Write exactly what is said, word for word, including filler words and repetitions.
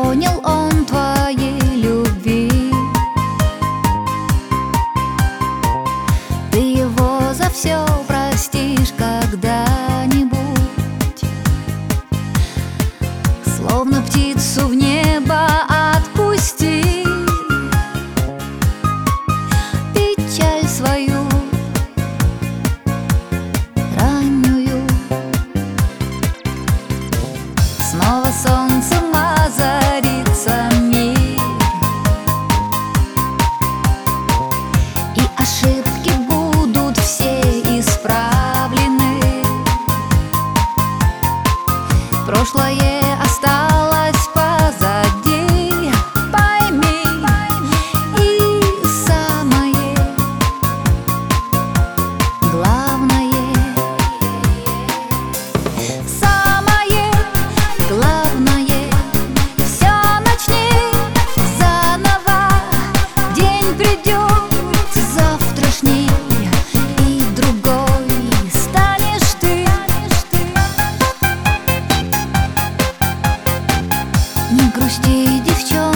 понял он твоей любви. Ты его за все простишь когда-нибудь, словно птицу в небо отпусти. Печаль свою раннюю снова солнцем озарится мир, и ошибки будут все исправлены. Прошлое осталось позади, пойми. И самое главное, самое главное, все начни заново. День придет завтрашний, и другой станешь ты. Не грусти, девчонка.